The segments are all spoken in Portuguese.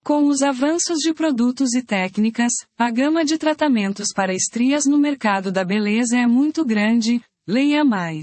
Com os avanços de produtos e técnicas, a gama de tratamentos para estrias no mercado da beleza é muito grande, leia mais.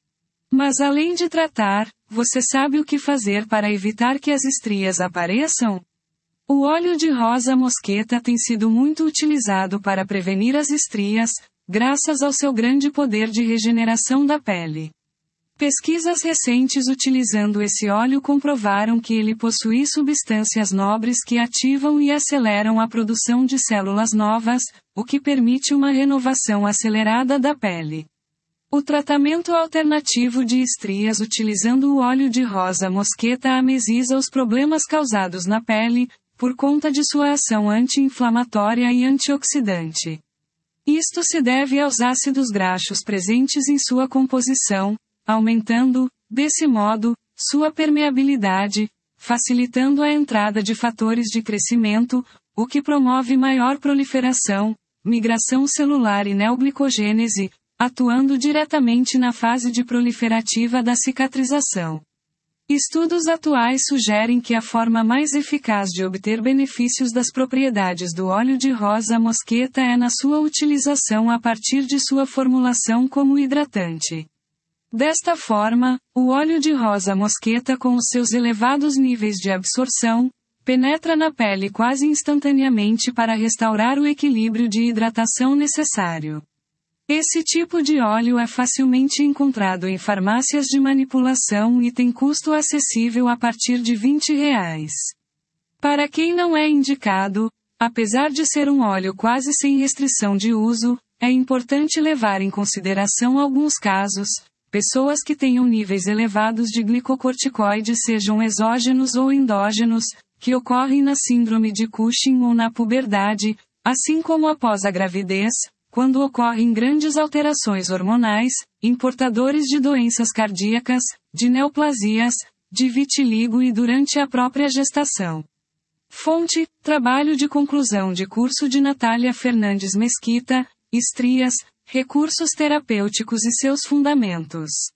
Mas além de tratar, você sabe o que fazer para evitar que as estrias apareçam? O óleo de rosa mosqueta tem sido muito utilizado para prevenir as estrias, graças ao seu grande poder de regeneração da pele. Pesquisas recentes utilizando esse óleo comprovaram que ele possui substâncias nobres que ativam e aceleram a produção de células novas, o que permite uma renovação acelerada da pele. O tratamento alternativo de estrias utilizando o óleo de rosa mosqueta ameniza os problemas causados na pele, por conta de sua ação anti-inflamatória e antioxidante. Isto se deve aos ácidos graxos presentes em sua composição, aumentando, desse modo, sua permeabilidade, facilitando a entrada de fatores de crescimento, o que promove maior proliferação, migração celular e neoglicogênese, atuando diretamente na fase de proliferativa da cicatrização. Estudos atuais sugerem que a forma mais eficaz de obter benefícios das propriedades do óleo de rosa mosqueta é na sua utilização a partir de sua formulação como hidratante. Desta forma, o óleo de rosa mosqueta com os seus elevados níveis de absorção, penetra na pele quase instantaneamente para restaurar o equilíbrio de hidratação necessário. Esse tipo de óleo é facilmente encontrado em farmácias de manipulação e tem custo acessível a partir de R$ 20. Para quem não é indicado, apesar de ser um óleo quase sem restrição de uso, é importante levar em consideração alguns casos. Pessoas que tenham níveis elevados de glicocorticoides, sejam exógenos ou endógenos, que ocorrem na síndrome de Cushing ou na puberdade, assim como após a gravidez, quando ocorrem grandes alterações hormonais, em portadores de doenças cardíacas, de neoplasias, de vitiligo e durante a própria gestação. Fonte: trabalho de conclusão de curso de Natália Fernandes Mesquita, Estrias, Recursos Terapêuticos e seus Fundamentos.